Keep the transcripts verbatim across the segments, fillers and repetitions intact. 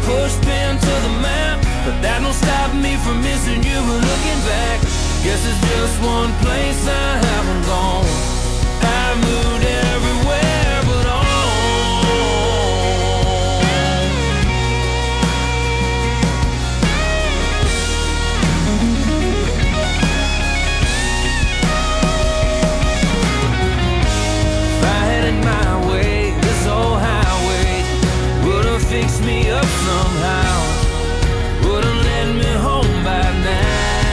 push pin to the map, but that don't stop me from missing you and looking back. Guess it's just one place I haven't gone. I moved everywhere but home. If I had it my way, this old highway would've fixed me up somehow, would've led me home by now.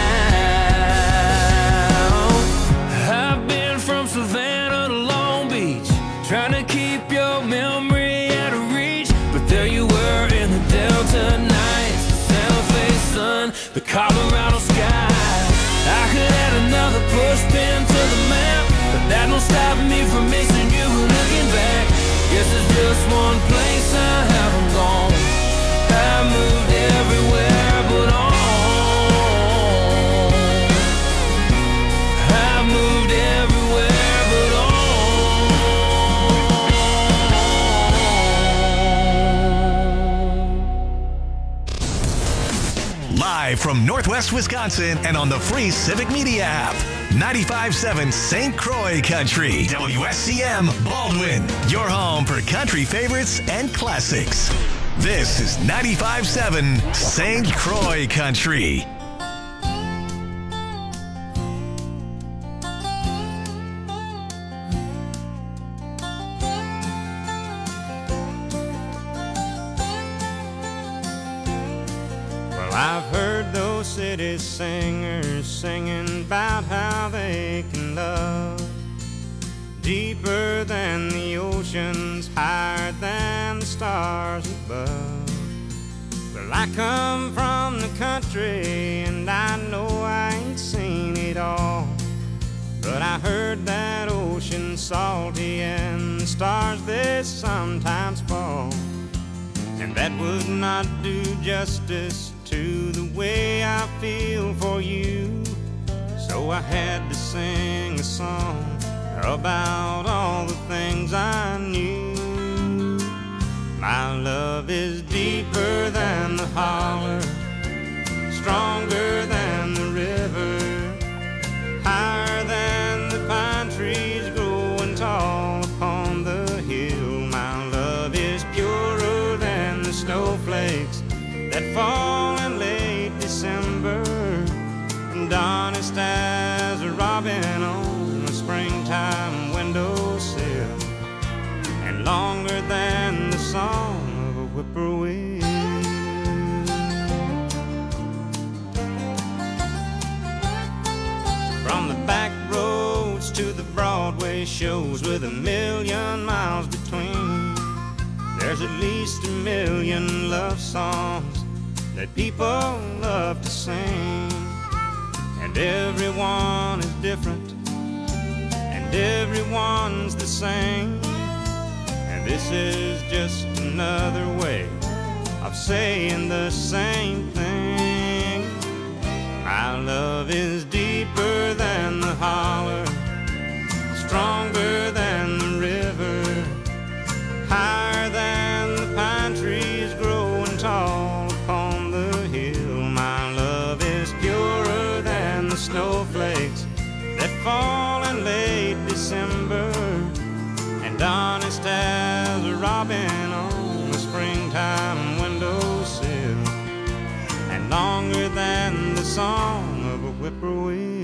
I've been from Savannah to Long Beach, trying to keep your memory out of reach, but there you were in the Delta nights, the Santa Fe sun, the Colorado sky. I could add another push pin to the map, but that don't stop me from missing you and looking back. Guess it's just one place I haven't gone. I moved everywhere but home. I moved everywhere but home. Live from Northwest Wisconsin and on the free Civic Media app. ninety-five point seven Saint Croix Country. W S C M Baldwin. Your home for country favorites and classics. This is ninety-five point seven Saint Croix Country. Well, I've heard those city singers singing about how they can love deeper than the oceans, higher than the stars above. Well, I come from the country and I know I ain't seen it all, but I heard that ocean salty and the stars they sometimes fall, and that would not do justice to the way I feel for you. So I had to sing a song about all the things I knew. My love is deeper than the holler, stronger than the river, higher than the pine trees growing tall upon the hill. My love is purer than the snowflakes that fall in late December, and honest as a robin on a springtime windowsill, and longer than the song of a whippoorwill. From the back roads to the Broadway shows with a million miles between, there's at least a million love songs that people love to sing, and everyone is different and everyone's the same, and this is just another way of saying the same thing. My love is deeper than the holler, stronger than the river, higher than the pine trees growing tall upon the hill. My love is purer than the snowflakes that fall in late December, and honest as a robin on a springtime windowsill, and longer than the song of a whippoorwill.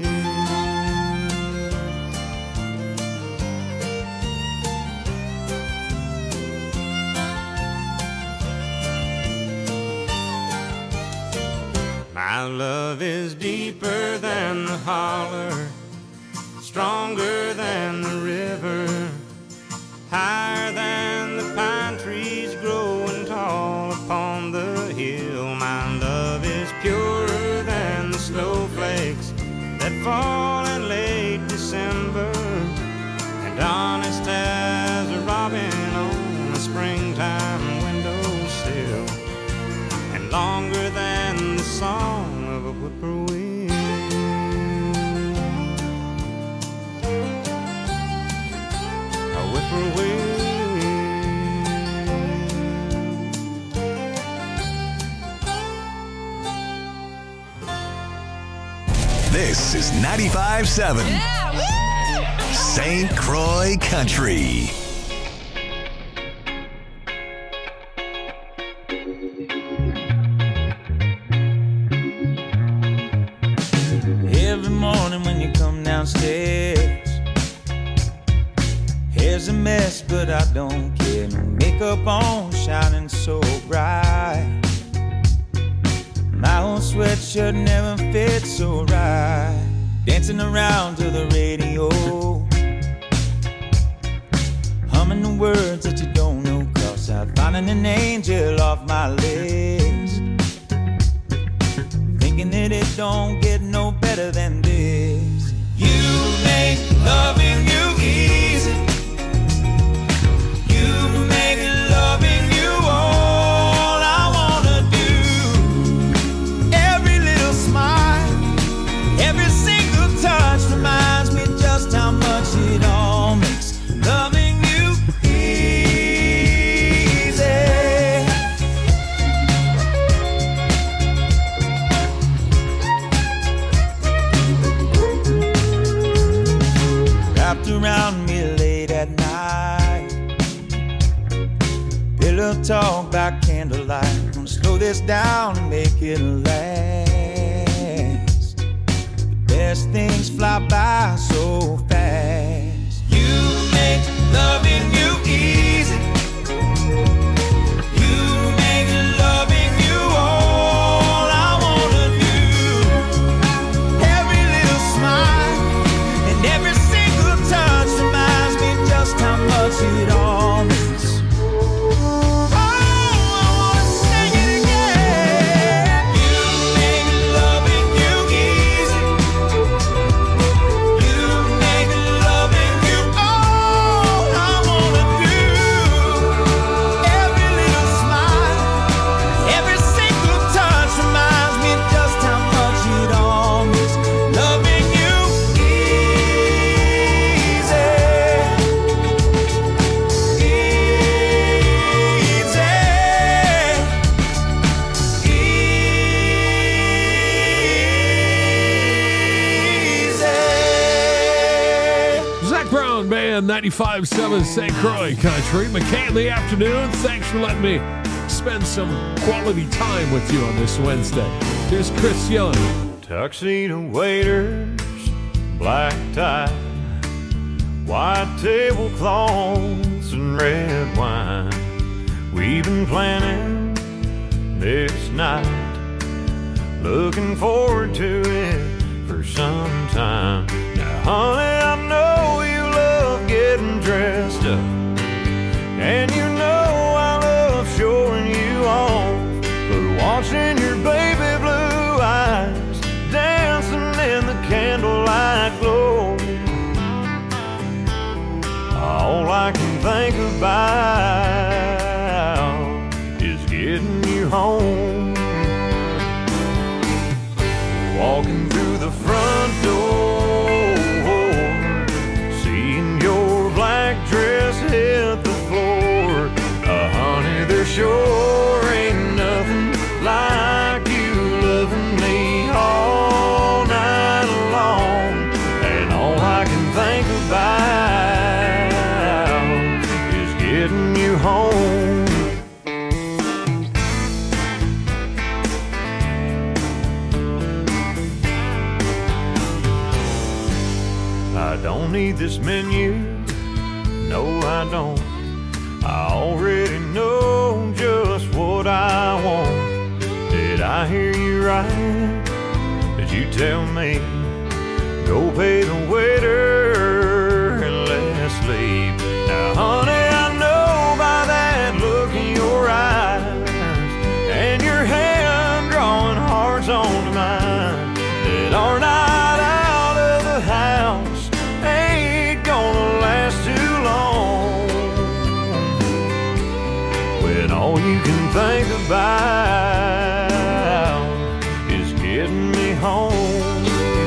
My love is deeper than the holler, stronger than the river, higher than the pine trees growing tall upon the hill. My love is purer than the snowflakes that fall in late December, and honest as a robin on a springtime windowsill, and longer than the song of a whippoorwill. A whippoorwill. This is ninety-five point seven yeah, Saint Croix Country. Every morning when you come downstairs, hair's a mess, but I don't care. No makeup on, shining so bright. My old sweatshirt never fits so right. Dancing around to the radio, humming the words that you don't know, 'cause I'm finding an angel off my list. Thinking that it don't get no better than this. You make loving you easy. You make loving you all I wanna do. Every little smile, every single touch reminds me just how much it all makes loving you easy. Wrapped around me late at night, pillow talk by candlelight. Gonna slow this down and make it last. The best things fly by so fast. You make loving you easy. You make loving you all I wanna do. Every little smile and every single touch reminds me just how much it all means. Oh, I wanna sing it again. You make loving you easy. You make loving you all I wanna do. Every little smile, every single touch reminds me just how much it all means. Loving you easy. Zach Brown Band, ninety-five point seven Saint Croix Country. McKay in the afternoon. Thanks for letting me spend some quality time with you on this Wednesday. Here's Chris Young. Tuxedo waiters, black tie, white tablecloths and red wine. We've been planning this night, looking forward to it for some time. Now, honey, I know you love getting dressed up, and you know I love showing you off, but watching your baby blue eyes dancing in the candlelight glow, all I can think about is getting you home. Walking through the front door, seeing your black dress hit the floor. Uh, honey, there sure ain't nothing like you loving me all night long. And all I can think about is getting you home. I don't need this menu, no I don't. I already know just what I want. Did I hear you right? Did you tell me, go pay the waiter and let's leave? Now honey, I know by that look in your eyes and your hand drawing hearts onto mine, that our night out of the house ain't gonna last too long, when all you can think about is getting me home.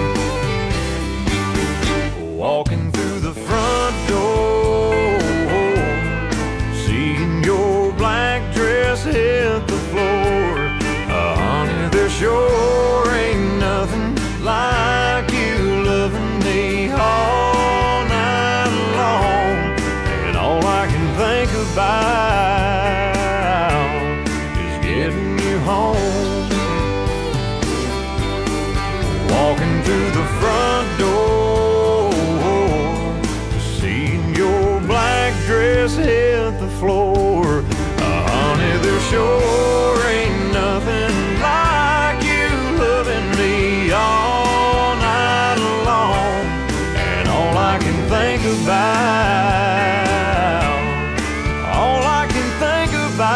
Walking through the front door, seeing your black dress hit the floor. Uh, honey, there sure ain't nothing like you about is getting you home. Walking through the front door, seeing your black dress hit the floor. Uh, honey, there sure ain't nothing like you loving me all night long. And all I can think about, all I can think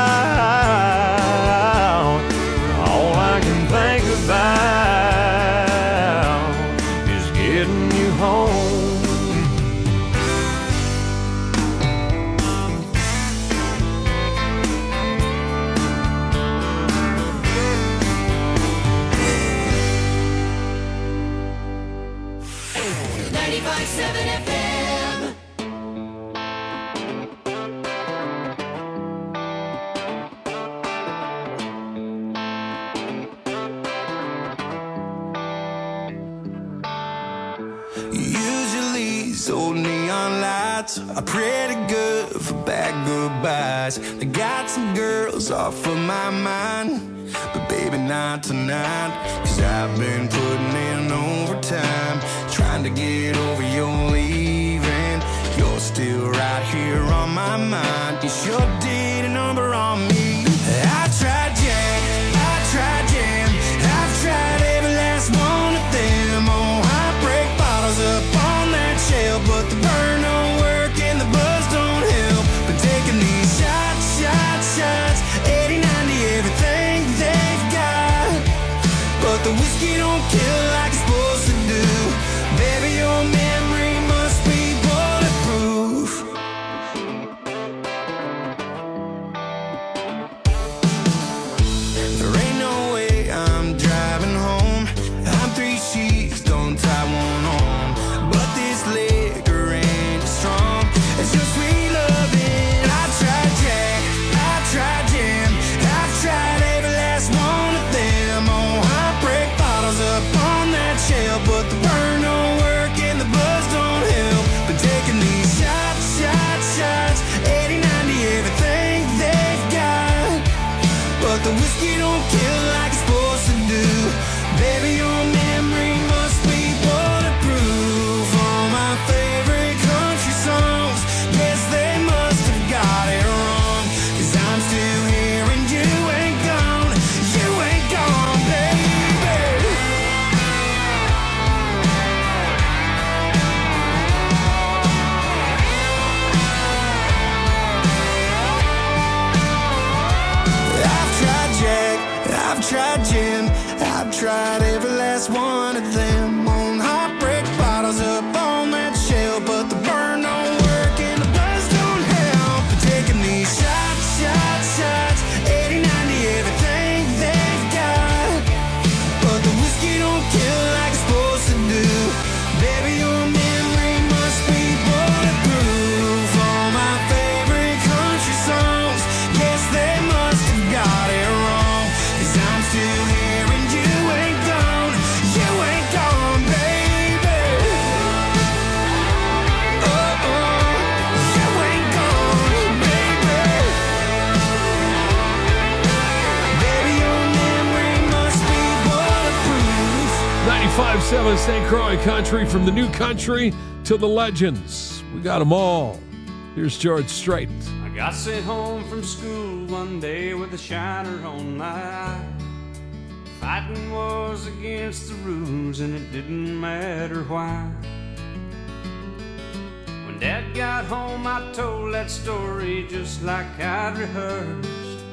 about, all I can think about is getting you home. ninety-five seven F M. Usually these old neon lights are pretty good for bad goodbyes. They got some girls off of my mind, but baby not tonight. Cause I've been putting in overtime, trying to get over your leaving. You're still right here on my mind. You sure did a number on me. I tried Jack, I tried Jam, I've tried every last one of them. Oh, I break bottles up on that shelf, but the burn don't work and the buzz don't help. Been taking these shots, shots, shots, eighty, ninety, everything they've got, but the whiskey don't kill like it's supposed to do. Baby, your memory must be bulletproof. There ain't no way I'm driving home. I'm three sheets, don't tie one on, but this liquor ain't strong as your sweet loving. I tried Jack, I tried Jam, I've tried every last one of them. Oh, I break bottles up on that shelf, but the burn don't work and the buzz don't help. Been taking these shots, shots, shots, eighty, ninety, everything they've got, but the whiskey don't kill like it's supposed to do. Baby, your memory must be bulletproof. All my favorite country songs, guess they must have got it wrong. Cause I'm still here and you ain't gone, you ain't gone, baby. I've tried Jack, I've tried Jim, I've tried every last one of them. On hot break bottles up on that shelf, but the burn don't work and the buzz don't help. Been taking these shots, shots, shots, eighty, ninety, everything they've got, but the whiskey don't kill like it's supposed to do. Baby, your memory must be bulletproof. All my favorite country songs, guess they must have got it wrong. Cause I'm still here and you ain't gone, you ain't gone, baby. Oh, oh, you ain't gone, baby. Baby, your memory must be bulletproof. ninety-five seven Saint Croix Country, from the new country to the legends. We got them all. Here's George Strait. I got sent home from school one day with a shiner on my eye. Fighting was against the rules and it didn't matter why. When Dad got home, I told that story just like I'd rehearsed.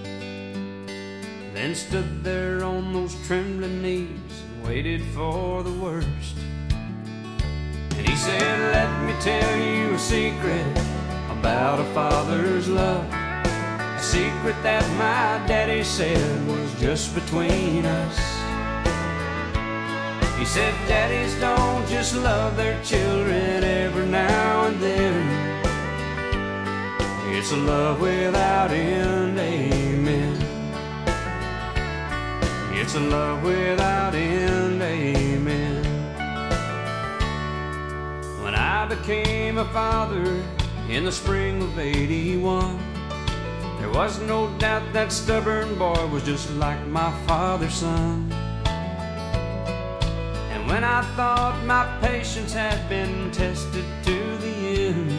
Then stood there on those trembling knees and waited for the worst. And he said, let me tell you a secret about a father's love. A secret that my daddy said was just between us. He said, daddies don't just love their children every now and then. It's a love without end, amen. It's a love without end, amen. When I became a father in the spring of eighty-one, There was no doubt that stubborn boy was just like my father's son. And when I thought my patience had been tested to the end,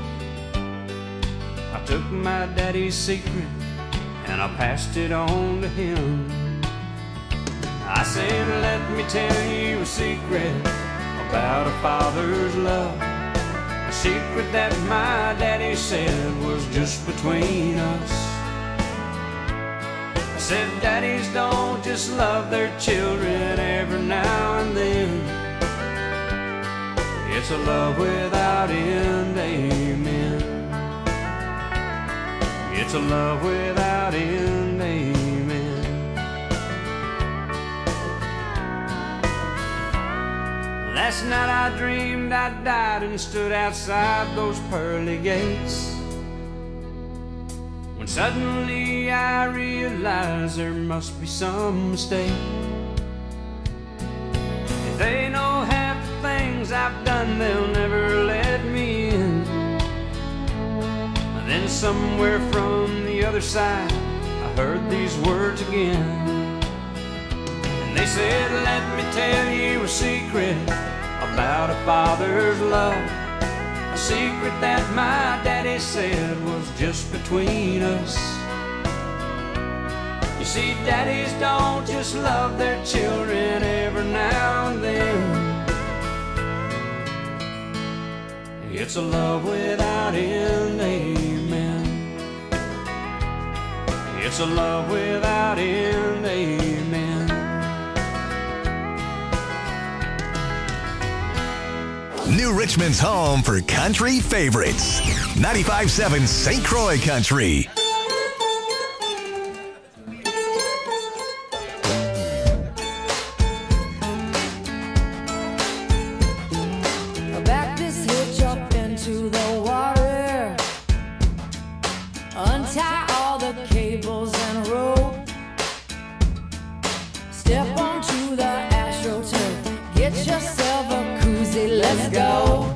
I took my daddy's secret and I passed it on to him. I said, let me tell you a secret about a father's love, a secret that my daddy said was just between us. I said, daddies don't just love their children every now and then. It's a love without end, amen. It's a love without end, amen. Last night I dreamed I died and stood outside those pearly gates, when suddenly I realized there must be some mistake. If they know half the things I've done, they'll never let me in. And then somewhere from the other side I heard these words again. And they said, let me tell you a secret about a father's love, a secret that my daddy said was just between us. You see, daddies don't just love their children every now and then. It's a love without end, amen. It's a love without end, amen. New Richmond's home for country favorites. ninety-five point seven Saint Croix Country. Back this hitch up into the water, untie all the cables and rope, step onto the AstroTurf, get yourself a koozie, let's go.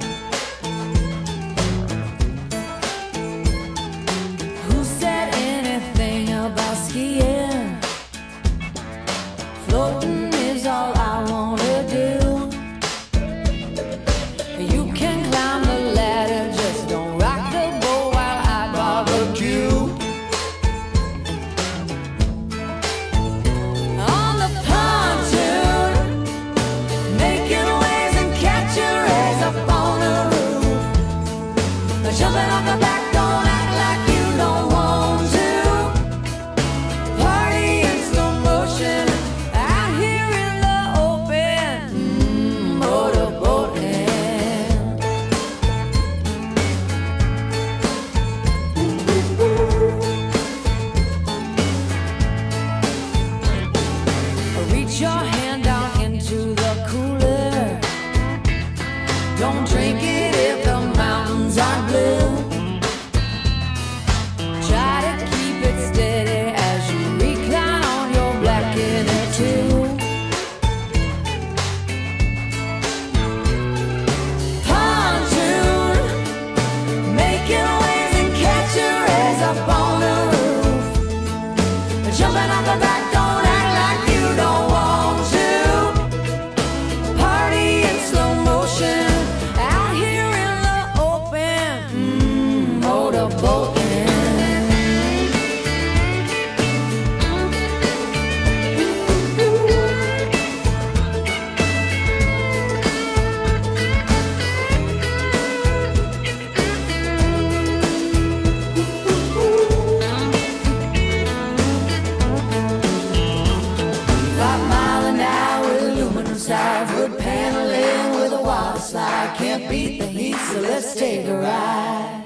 Who said anything about skiing? Floating is all I wanna do. You can climb the ladder, just don't rock the boat while I barbecue. On the pontoon, making waves and catching rays up on the roof. Jumping off the back, don't act like you don't want to. Party in slow motion, out here in the open. Mm, motorboating. Reach your hand down into the cooler. Don't drink it if the mountains aren't blue. Try to keep it steady as you recline on your black inner tube. Pontoon, making waves and catching rays up on the roof. Jumping off the back, don't act like you don't want to. Party in slow motion, out here in the open. Mm, motorboating. Five mile an hour, aluminum sides, wood paneling with a water slide. Can't beat the heat, so let's take a ride.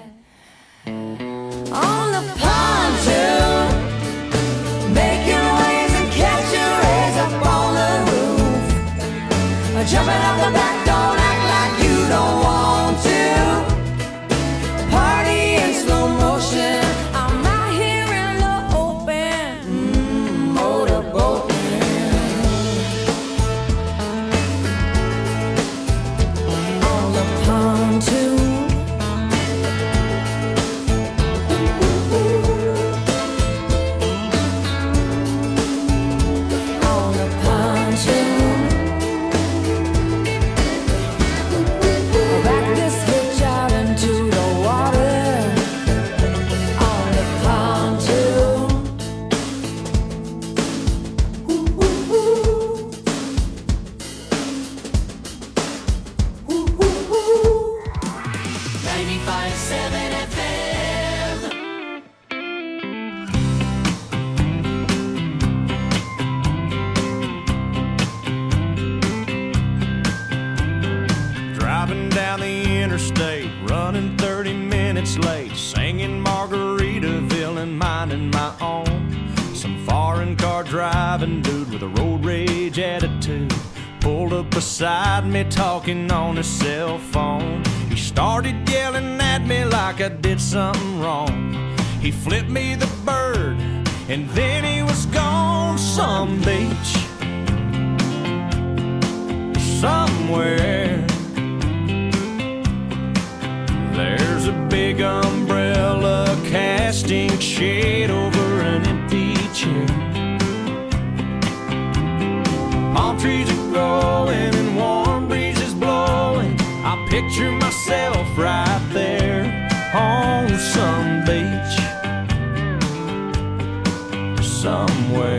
On the pontoon, making waves and catching rays up on the roof. Jumping off the back, don't act like you don't want to. Party in slow motion, I'm out here in the open. Mm, motorboating. On the pontoon, minutes late, singing Margaritaville and minding my own. Some foreign car driving dude with a road rage attitude pulled up beside me talking on his cell phone. He started yelling at me like I did something wrong. He flipped me the bird and then he was gone. Some beach somewhere, there's a big umbrella casting shade over an empty chair. Palm trees are growing and warm breezes blowing. I picture myself right there on some beach somewhere.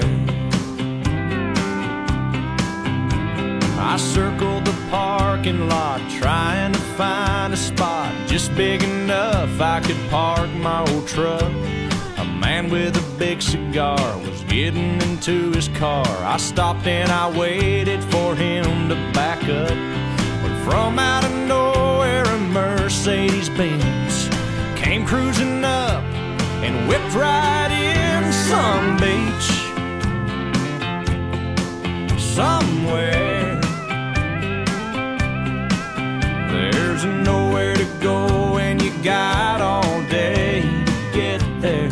I circled the parking lot trying to find a spot just big enough I could park my old truck. A man with a big cigar was getting into his car. I stopped and I waited for him to back up. But from out of nowhere a Mercedes Benz came cruising up and whipped right in. Some beach somewhere, there's nowhere to go and you got all day to get there.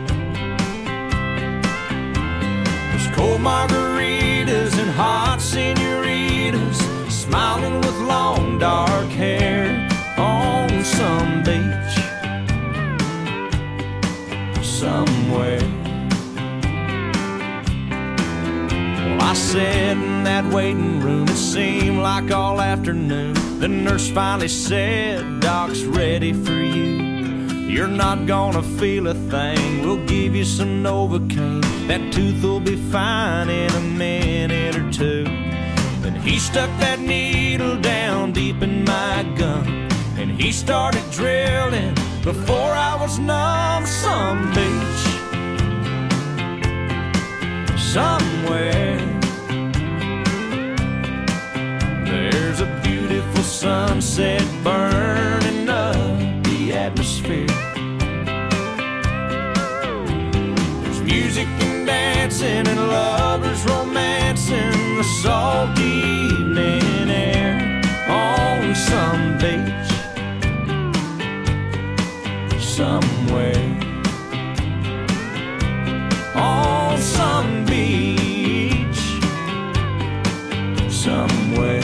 There's cold margaritas and hot senoritas smiling with long dark hair on some beach somewhere. Well, I sat in that waiting room, it seemed like all afternoon. The nurse finally said, "Doc's ready for you. You're not gonna feel a thing. We'll give you some Novocaine. That tooth will be fine in a minute or two." Then he stuck that needle down deep in my gum and he started drilling before I was numb. Some beach somewhere, there's a beautiful sunset burning up the atmosphere. There's music and dancing and lovers romancing the salty evening air on some beach somewhere. On some beach somewhere.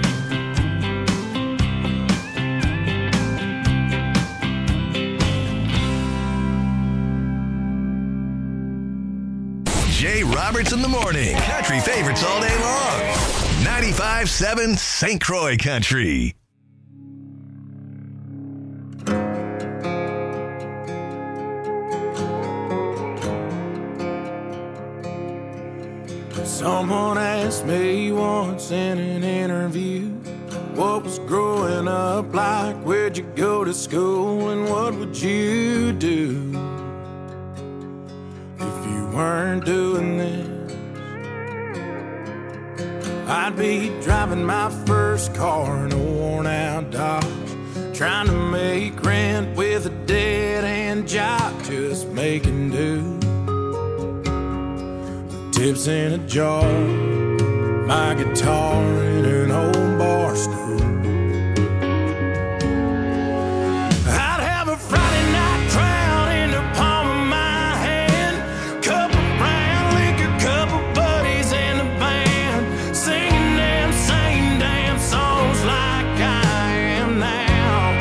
Jay Roberts in the morning. Country favorites all day long. ninety-five seven Saint Croix Country. Someone asked me once in an interview, what was growing up like, where'd you go to school, and what would you do if you weren't doing this? I'd be driving my first car in a worn out Dodge, trying to make rent with a dead-end job, just making do. Tips in a jar, my guitar in an old bar stool. I'd have a Friday night crowd in the palm of my hand, couple brown liquor, couple buddies in the band, singing them same damn songs like I am now.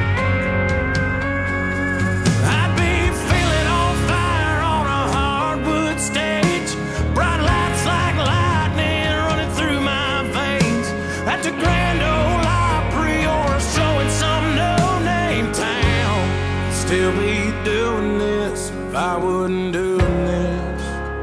I'd be feeling on fire on a hardwood stage, bright lights like lightning running through my veins, at the Grand Ole Opry or a show in some no-name town. Still be doing this if I wasn't doing this.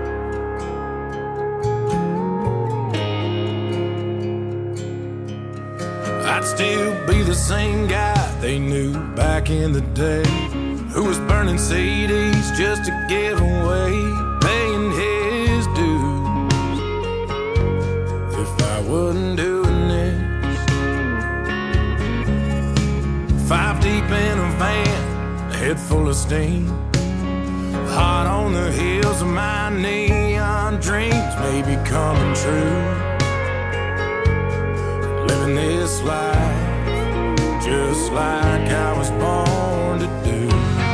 I'd still be the same guy they knew back in the day, who was burning C Ds just to give away, paying his dues. If I wasn't doing this, five deep in a van, head full of steam. Hot on the heels of my neon dreams may be coming true. Living this life just like I was born to do.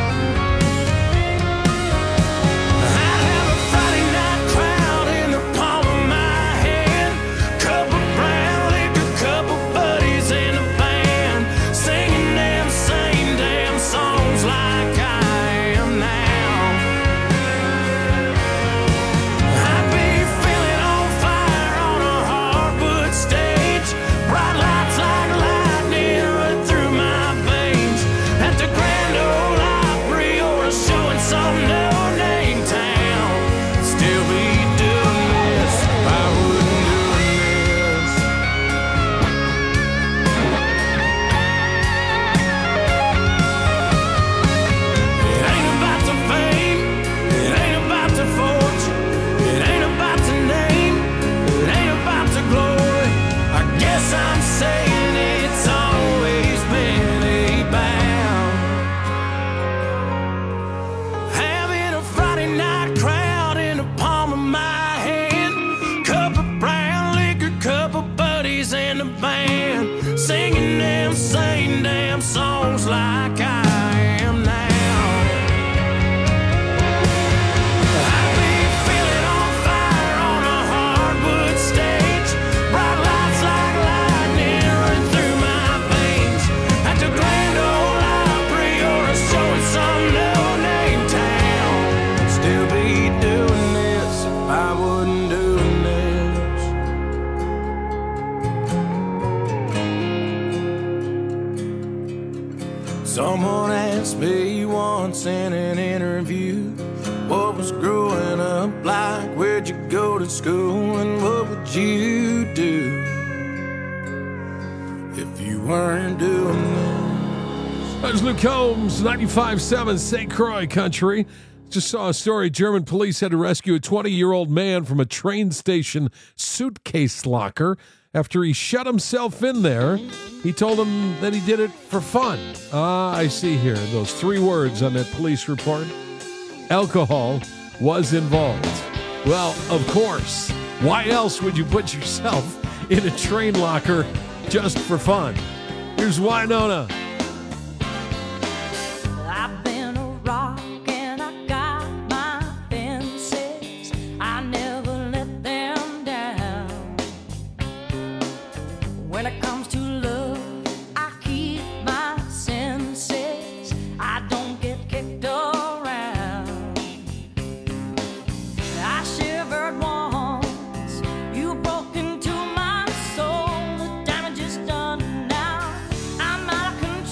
I have a Friday night crowd in the palm of my hand. Cup of brown liquor, couple buddies in the band, singing them same damn songs like I am now. I'd be feeling on fire on a hardwood stage. Bright lights like lightning run through my veins. At the Grand Ole Opry or a show in some no-name town. Still be doing this if I wouldn't doing this. It ain't about the fame, it ain't about the fortune, it ain't about the name, it ain't about the glory. I guess I'm saying it's always been about having a Friday night crowd in the palm of my hand. Cup of brown liquor, couple buddies in the band, singing them same damn songs like I am now. I'd be feeling on fire on a hardwood stage. Bright lights like lightning run through my veins. At the Grand Ole Opry or a show in some no-name town. Still be doing this if I wasn't doing this. Someone asked me once in an interview, what was growing up like? Where'd you go to school? And what would you do if you weren't doing this? There's Luke Combs, ninety-five point seven Saint Croix Country. Just saw a story. German police had to rescue a twenty-year-old man from a train station suitcase locker after he shut himself in there. He told them that he did it for fun. Ah, I see here. Those three words on that police report. Alcohol was involved. Well, of course. Why else would you put yourself in a train locker just for fun? Here's Winona. I've been a rock and I got my fences. I never let them down. When it comes to love, I keep my senses. I don't get kicked around. I shivered once. You broke into my soul. The damage is done now. I'm out of control.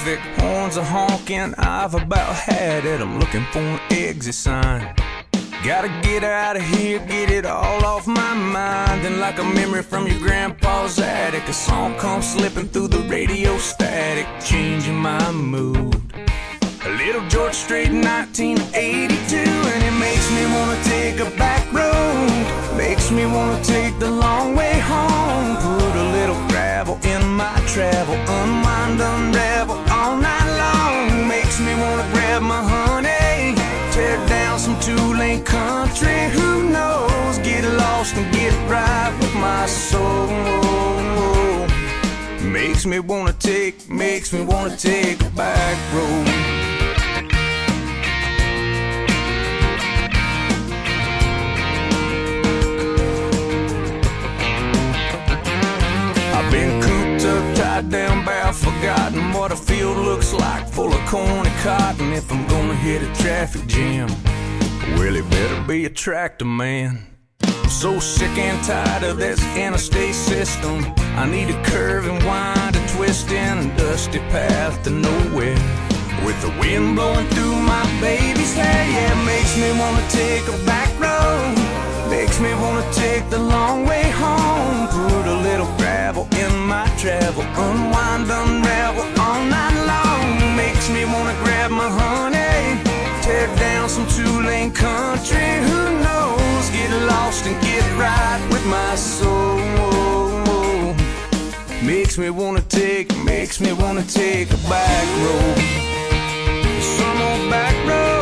traffic, horns are honking. I've about had it. I'm looking for an exit sign. Gotta get out of here, get it all off my mind. And like a memory from your grandpa's attic, a song comes slipping through the radio static, changing my mood. A little George Strait in nineteen eighty-two, and it makes me wanna take a back road. Makes me wanna take the long way home. Put a little gravel in my travel, unwind, unravel all night long. Makes me wanna grab my honey, tear down some two-lane country. Who knows? Get lost and get right with my soul. Makes me wanna take, makes me wanna take a back road. I've been cooped up, tied down, bare, forgotten what a field looks like, full of corn and cotton. If I'm gonna hit a traffic jam, well, it better be a tractor man. I'm so sick and tired of this interstate system. I need a curve and wind, a twist in a dusty path to nowhere, with the wind blowing through my baby's hair. Yeah, it makes me wanna take a back road. Makes me wanna take the long way home. Put a little gravel in my travel, unwind, unravel all night long. Makes me wanna grab my honey, tear down some two-lane country. Who knows? Get lost and get right with my soul. Makes me wanna take, makes me wanna take a back road. Some old back road.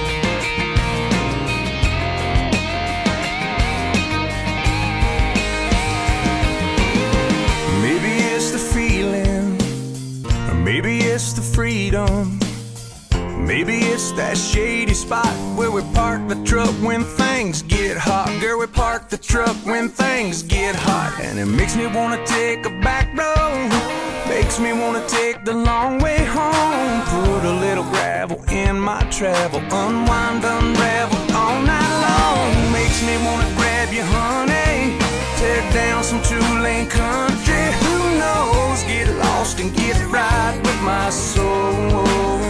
Maybe it's the feeling, or maybe it's the freedom. Maybe it's that shady spot where we park the truck when things get hot. Girl, we park the truck when things get hot. And it makes me wanna take a back road. Makes me wanna take the long way home. Put a little gravel in my travel, unwind, unravel all night long. Makes me wanna grab you, honey, tear down some two-lane country. Who knows? Get lost and get right with my soul.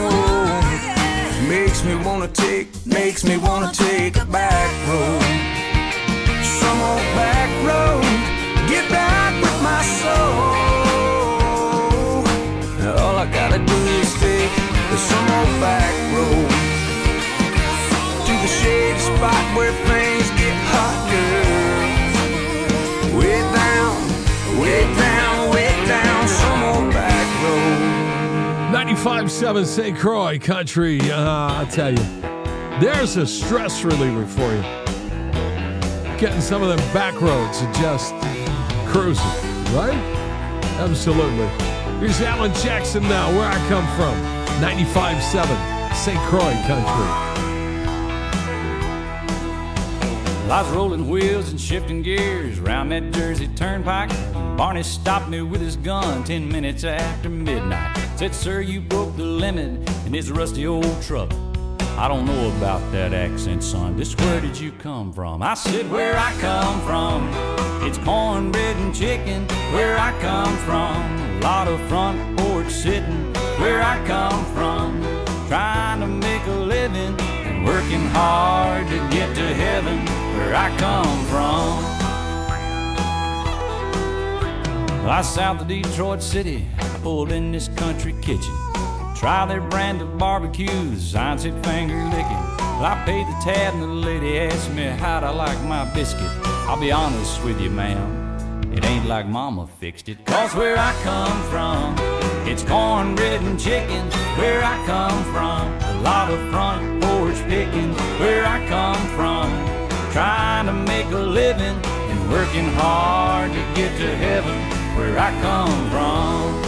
Makes me wanna take, makes me wanna take a back road. Some old back road, get back with my soul. All I gotta do is take some old back road to the shady spot where things get hot, girl. Way down, way down, way down, some old back road. ninety-five point seven Saint Croix Country. Uh, I'll tell you, there's a stress reliever for you. Getting some of them back roads and just cruising, right? Absolutely. Here's Alan Jackson now, Where I Come From. ninety-five point seven Saint Croix Country. I was rolling wheels and shifting gears round that Jersey turnpike. Barney stopped me with his gun ten minutes after midnight. Said, sir, you broke the limit in this rusty old truck. I don't know about that accent, son. Just where did you come from? I said, where I come from, it's cornbread and chicken. Where I come from, a lot of front porch sitting. Where I come from, trying to make a living and working hard to get to heaven. Where I come from, I south of Detroit City, I pulled in this country kitchen. Try their brand of barbecues, I said finger licking. Well, I paid the tab and the lady asked me how'd I like my biscuit. I'll be honest with you, ma'am, it ain't like mama fixed it. Cause where I come from, it's cornbread and chicken. Where I come from, a lot of front porch picking. Where I come from, trying to make a living and working hard to get to heaven. Where I come from.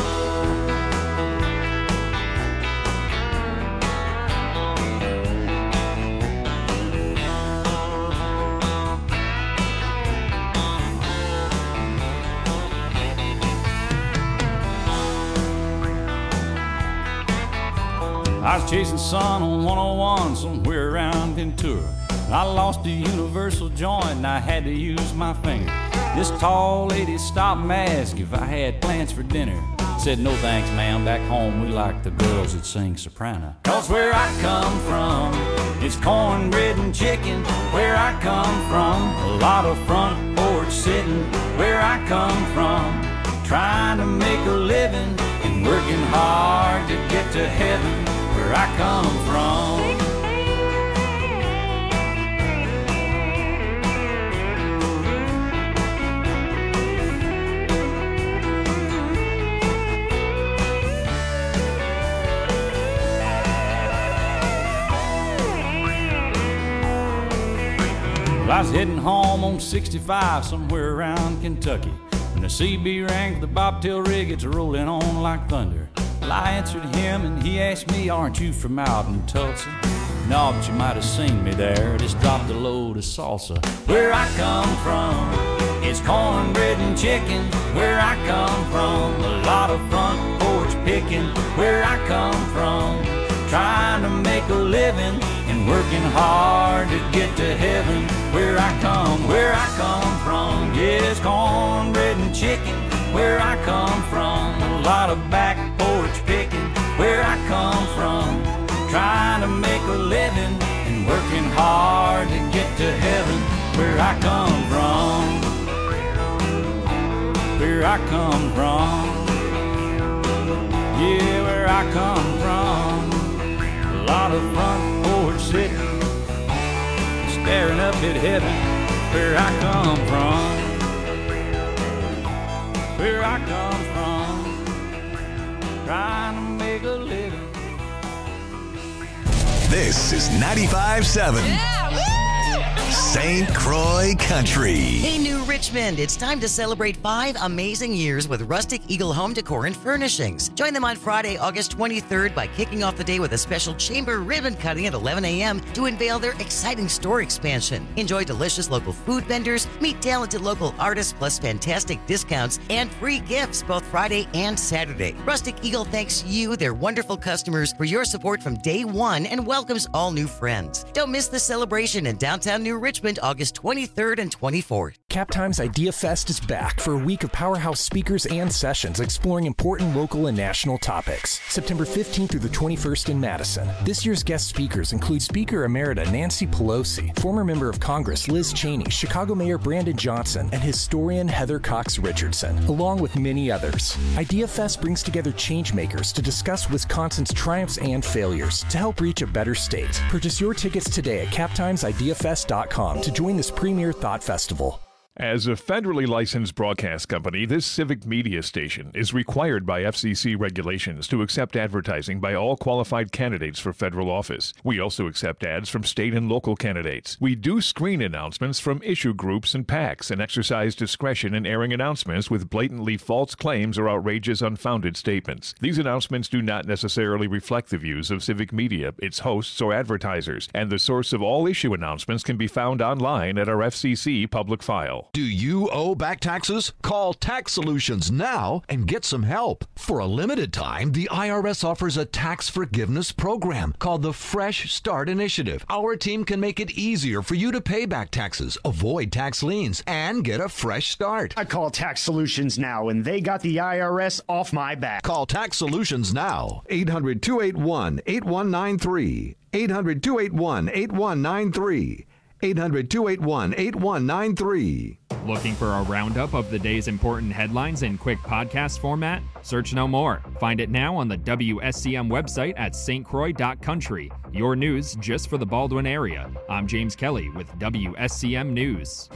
I was chasing sun on one oh one somewhere around Ventura. I lost a universal joint and I had to use my finger. This tall lady stopped and asked if I had plans for dinner. Said, no thanks, ma'am, back home we like the girls that sing soprano. Cause where I come from, it's cornbread and chicken. Where I come from, a lot of front porch sitting. Where I come from, trying to make a living and working hard to get to heaven. Where I come from. I was heading home on sixty-five somewhere around Kentucky when the C B rang for the bobtail rig. It's rolling on like thunder. Well, I answered him and he asked me, aren't you from out in Tulsa? No, but you might have seen me there. Just dropped a load of salsa. Where I come from, it's cornbread and chicken. Where I come from, a lot of front porch picking. Where I come from, trying to make a living and working hard to get to heaven. Where I come, where I come from, yes, cornbread and chicken. Where I come from, a lot of back porch picking. Where I come from, trying to make a living and working hard to get to heaven. Where I come from, where I come from, yeah, where I come from. A lot of front porch sitting, staring up at heaven. Where I come from, where I come from, trying to make a living. This is ninety-five seven Saint Croix Country. Hey, New Richmond, it's time to celebrate five amazing years with Rustic Eagle Home Decor and Furnishings. Join them on Friday, August twenty-third by kicking off the day with a special chamber ribbon cutting at eleven a.m. to unveil their exciting store expansion. Enjoy delicious local food vendors, meet talented local artists, plus fantastic discounts and free gifts both Friday and Saturday. Rustic Eagle thanks you, their wonderful customers, for your support from day one and welcomes all new friends. Don't miss the celebration in downtown New Richmond, August twenty-third and twenty-fourth. Cap Times Idea Fest is back for a week of powerhouse speakers and sessions exploring important local and national topics. September fifteenth through the twenty-first in Madison. This year's guest speakers include Speaker Emerita Nancy Pelosi, former member of Congress Liz Cheney, Chicago Mayor Brandon Johnson, and historian Heather Cox Richardson, along with many others. Idea Fest brings together changemakers to discuss Wisconsin's triumphs and failures to help reach a better state. Purchase your tickets today at cap times idea fest dot com to join this premier thought festival. As a federally licensed broadcast company, this civic media station is required by F C C regulations to accept advertising by all qualified candidates for federal office. We also accept ads from state and local candidates. We do screen announcements from issue groups and PACs and exercise discretion in airing announcements with blatantly false claims or outrageous unfounded statements. These announcements do not necessarily reflect the views of civic media, its hosts, or advertisers, and the source of all issue announcements can be found online at our F C C public file. Do you owe back taxes? Call Tax Solutions now and get some help. For a limited time, the I R S offers a tax forgiveness program called the Fresh Start Initiative. Our team can make it easier for you to pay back taxes, avoid tax liens, and get a fresh start. I call Tax Solutions now, and they got the I R S off my back. Call Tax Solutions now. eight hundred, two eight one, eight one nine three. eight hundred, two eight one, eight one nine three. eight hundred, two eight one, eight one nine three. Looking for a roundup of the day's important headlines in quick podcast format? Search no more. Find it now on the W S C M website at s t croix dot country. Your news just for the Baldwin area. I'm James Kelly with W S C M News.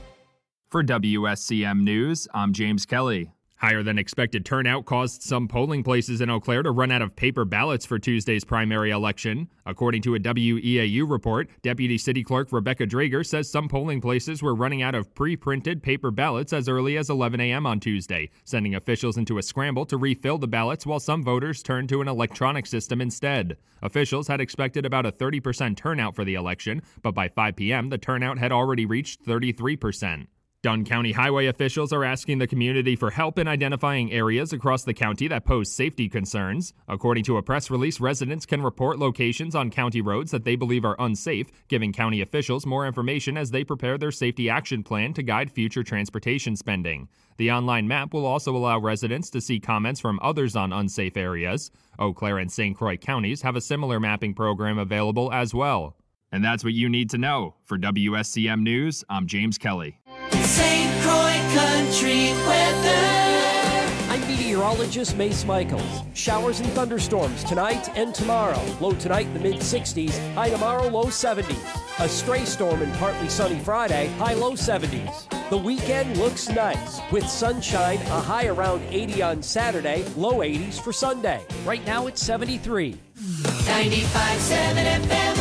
For W S C M News, I'm James Kelly. Higher than expected turnout caused some polling places in Eau Claire to run out of paper ballots for Tuesday's primary election. According to a W E A U report, Deputy City Clerk Rebecca Drager says some polling places were running out of pre-printed paper ballots as early as eleven a.m. on Tuesday, sending officials into a scramble to refill the ballots while some voters turned to an electronic system instead. Officials had expected about a thirty percent turnout for the election, but by five p.m. the turnout had already reached thirty-three percent. Dunn County highway officials are asking the community for help in identifying areas across the county that pose safety concerns. According to a press release, residents can report locations on county roads that they believe are unsafe, giving county officials more information as they prepare their safety action plan to guide future transportation spending. The online map will also allow residents to see comments from others on unsafe areas. Eau Claire and Saint Croix counties have a similar mapping program available as well. And that's what you need to know. For W S C M News, I'm James Kelly. Saint Croix Country Weather. I'm meteorologist Mace Michaels. Showers and thunderstorms tonight and tomorrow. Low tonight in the mid sixties, high tomorrow low seventies. A stray storm and partly sunny Friday, high low seventies. The weekend looks nice with sunshine, a high around eighty on Saturday, low eighties for Sunday. Right now it's seventy-three. ninety-five point seven F M.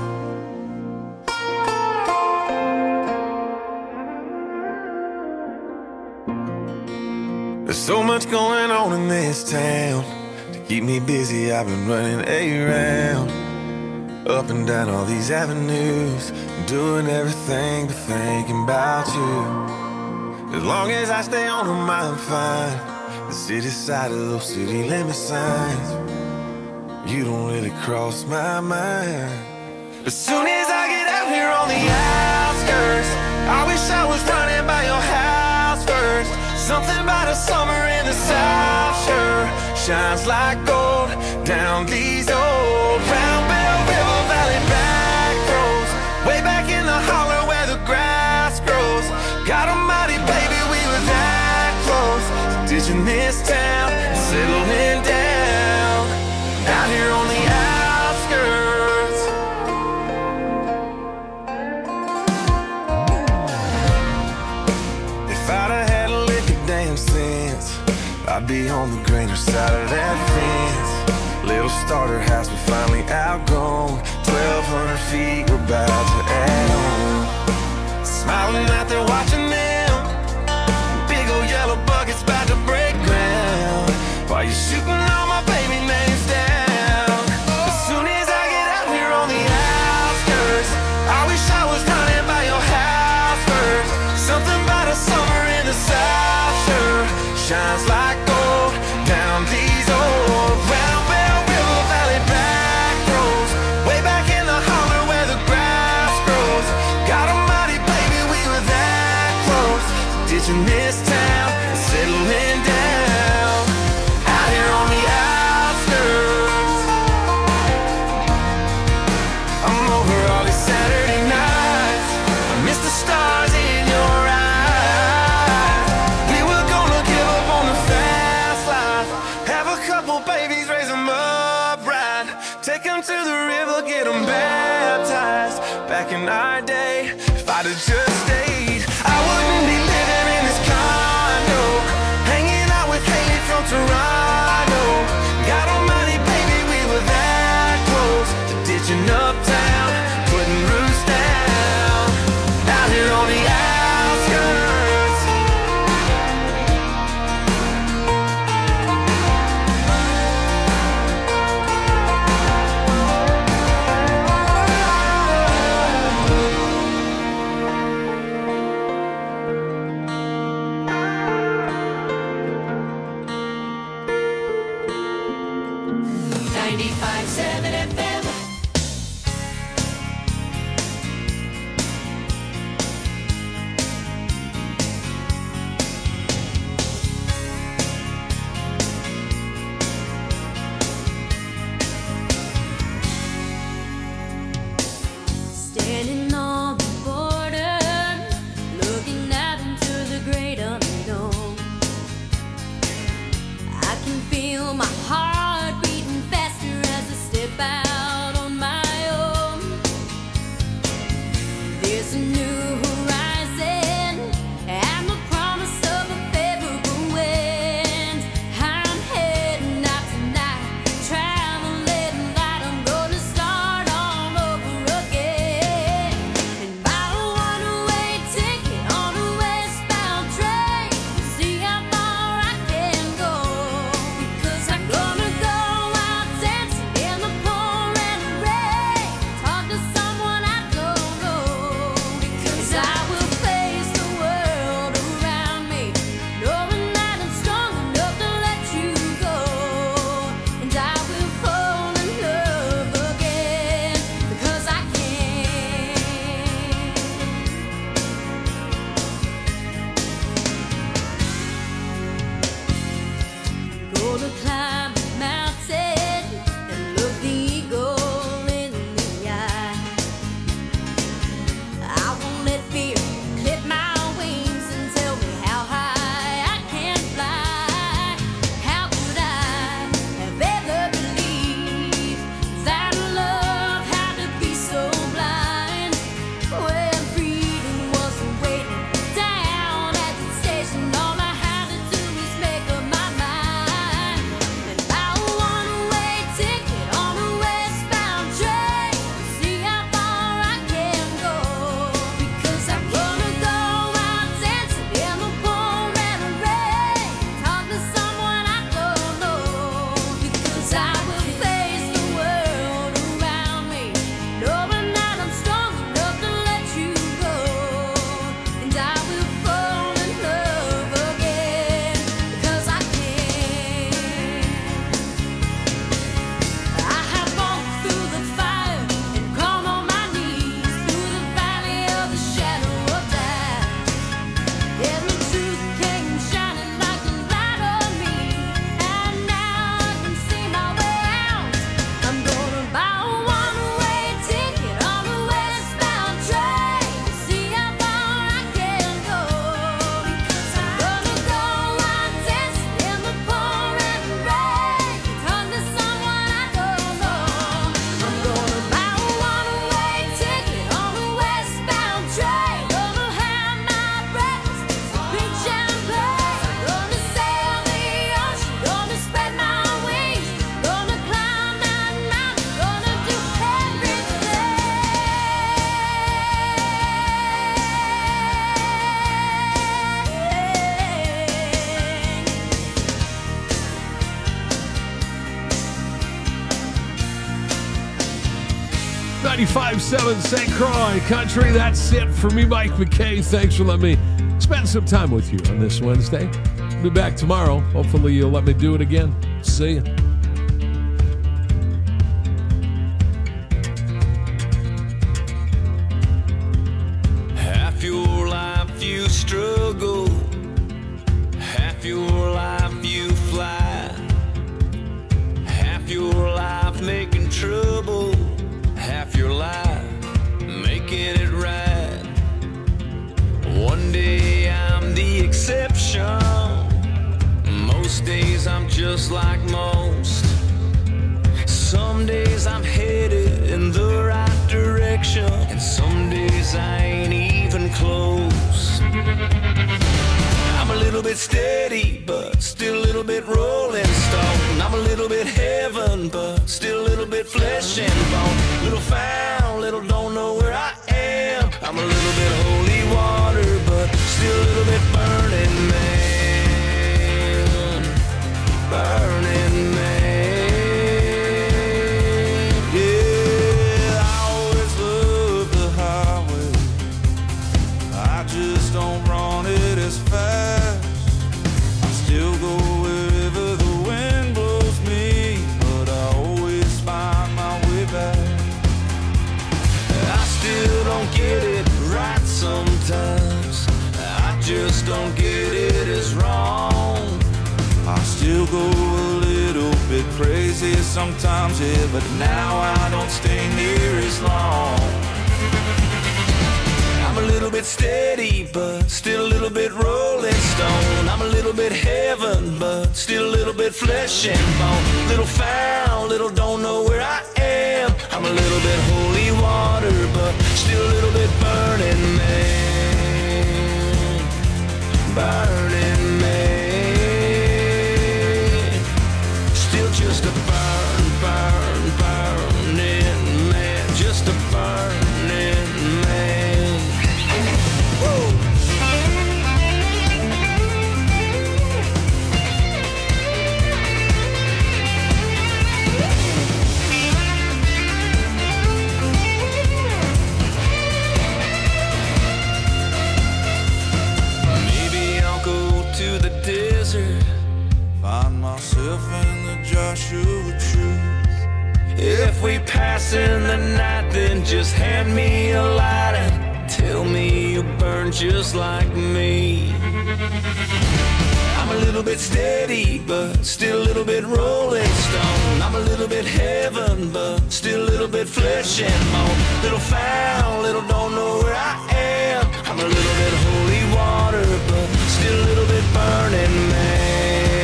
There's so much going on in this town. To keep me busy, I've been running around, up and down all these avenues, doing everything but thinking about you. As long as I stay on them, I'm fine. The city side of those city limit signs, you don't really cross my mind. As soon as I get out here on the outskirts, I wish I was running by your house first. Something about a summer in the South sure shines like gold down these old Round Bell River Valley back roads, way back in the holler where the grass grows. God almighty, baby, we were that close to ditching this town and settling down out here on the outskirts. If I'd have had a lick of damn sense, I'd be on the greener side of that fence. Little starter house we finally outgrown, twelve hundred feet we're about to add on. Smiling out there watching them, big old yellow buckets about to break ground, while you're shooting all my baby names down. As soon as I get out here on the outskirts, I wish I was running by your house first. Something about a summer in the South sure shines like gold down these old Round Bell River Valley back roads, way back in the holler where the grass grows. God almighty, baby, we were that close to ditching this town and settling down out here on the outskirts. I'm over all these Saturday nights, I miss the stars in your eyes. We were gonna give up on the fast life, have a couple babies, raise them up right, take them to the river, get them baptized. Back in our day, if I'd have just stayed, I wouldn't be living in this condo, hanging out with Haley from Toronto. God almighty, baby, we were that close to ditching uptown, putting roots down out here on the outskirts. ninety-five point seven F M. Standing on the border, looking out into the great unknown. I can feel my heart beating faster as I step out ninety-five point seven Saint Croix Country. That's it for me, Mike McKay. Thanks for letting me spend some time with you on this Wednesday. I'll be back tomorrow. Hopefully you'll let me do it again. See ya. Half your life you struggle, half your life you fly, half your life making trouble, half your life making it right. One day I'm the exception, most days I'm just like most. Some days I'm headed in the right direction, and some days I ain't even close. I'm a little bit steady, but still a little bit rolling stone. I'm a little bit heaven, but still a little bit flesh and bone. Little found, little don't know where I am. I'm a little bit holy water, but still a little bit burning man. Burning man. Yeah, I always love the highway. I just don't run it as fast. I still go wherever the wind blows me, but I always find my way back. I still don't get it right sometimes. I just don't get it as wrong. I still go a little bit crazy sometimes, yeah, but now I don't stay near as long. I'm a little bit steady, but still a little bit rolling stone. I'm a little bit heaven, but still a little bit flesh and bone. Little found, little don't know where I am. I'm a little bit holy water, but still a little bit burning man. Burning man. Still just a burn, burn, burning man. Just a burning man. Whoa. Find myself in the Joshua tree. If we pass in the night, then just hand me a light and tell me you burn just like me. I'm a little bit steady, but still a little bit rolling stone. I'm a little bit heaven, but still a little bit flesh and bone. Little found, little don't know where I am. I'm a little bit holy water, but still a little bit burning man.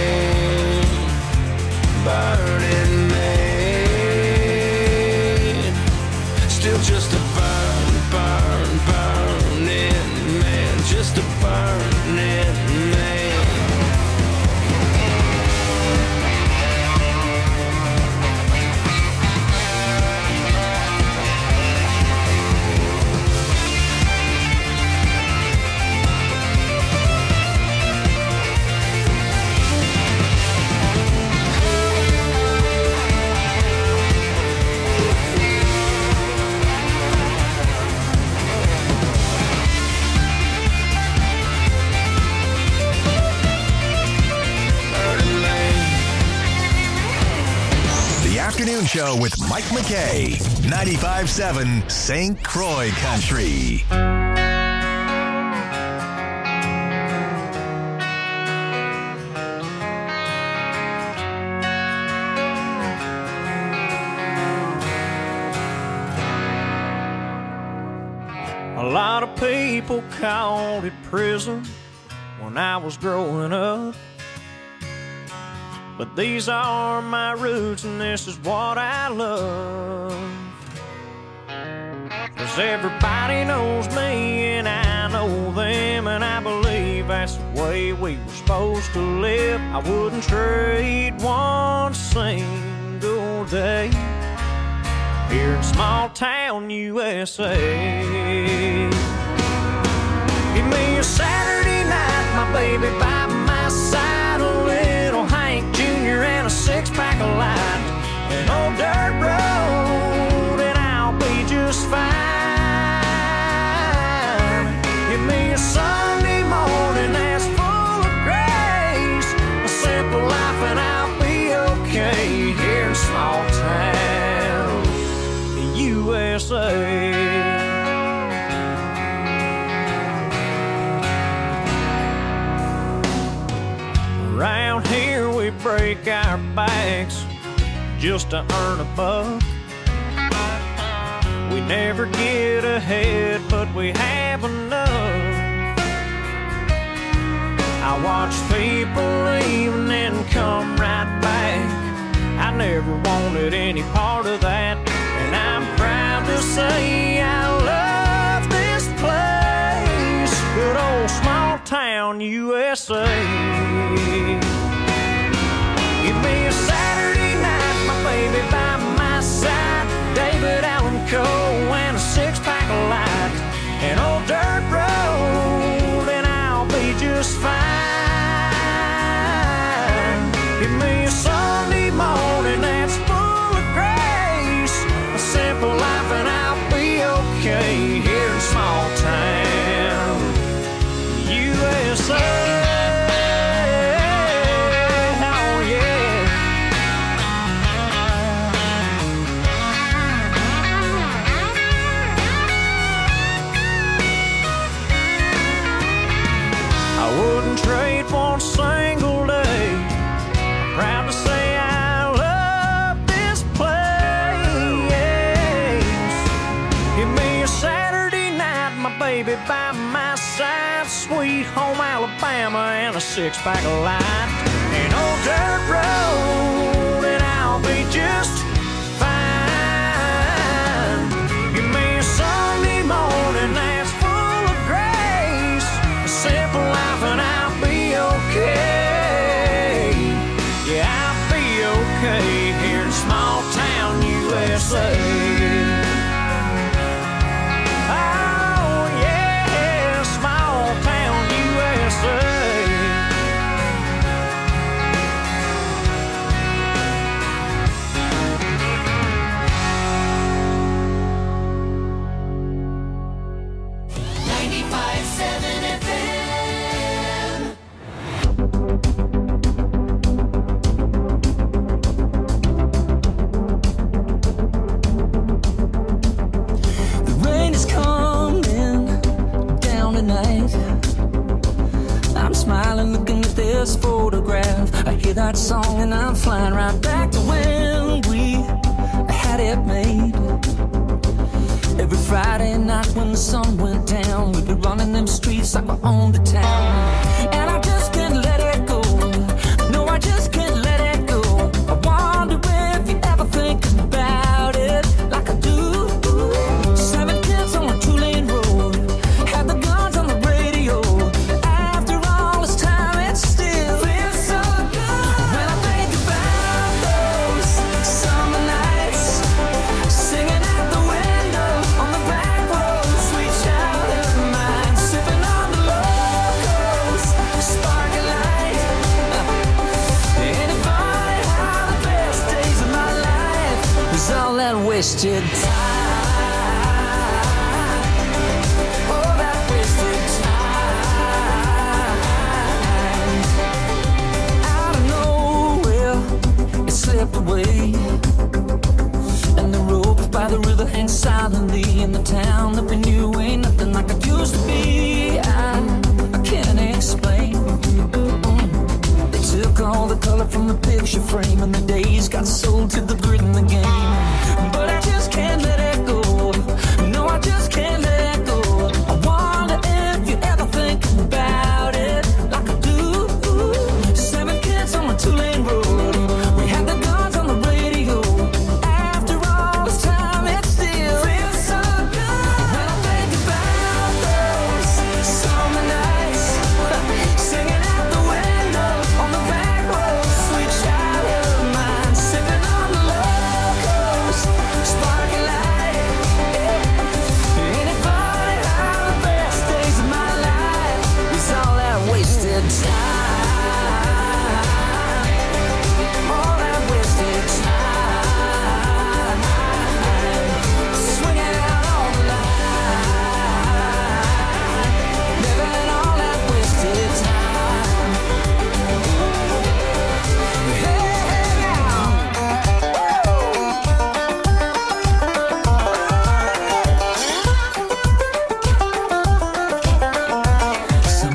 Burning man. Still just a burn, burn, burning man. Just a burning man. Afternoon Show with Mike McKay, ninety-five point seven Saint Croix Country. A lot of people called it prison when I was growing up. But these are my roots and this is what I love. 'Cause everybody knows me and I know them, and I believe that's the way we were supposed to live. I wouldn't trade one single day here in small town U S A. Give me a Saturday night, my baby by my side, a little Hank Junior and a six-pack of light, an old dirt road, and I'll be just S A. Around here we break our backs just to earn a buck. We never get ahead, but we have enough. I watch people leave and then come right back. I never wanted any part of that, and I'm proud to say I love this place. Good old small town U S A. Give me a Saturday night, my baby by my side, David Allan Coe and a six-pack of light, an old dirt road, and I'll be just fine. Give me a Sunday morning that's full of grace, a simple life, and I'll be okay here in small town U S A. Trade one single day. Proud to say I love this place. Give me a Saturday night, my baby by my side, sweet home Alabama and a six-pack of light, an old dirt road, and I'll be just fine. Give me a Sunday morning that's full of grace, a simple life, and I'll okay. Yeah, I'll be okay here in small town U S A. Oh yeah, small town U S A. ninety-five seven F M. Smiling, looking at this photograph. I hear that song and I'm flying right back to when we had it made. Every Friday night when the sun went down, we'd be running them streets like we owned the town. And I just can't let it go. No, I just can't let it go. I wonder if you ever think about it like I do. Seven kids on a two-lane road, had the guns on the radio. Wasted time. Oh, that wasted time. Out of nowhere, it slipped away, and the rope by the river hangs silently in the town that we knew ain't nothing like it used to be. I, I can't explain. Mm. They took all the color from the picture frame, and the days got sold to the grit in the game.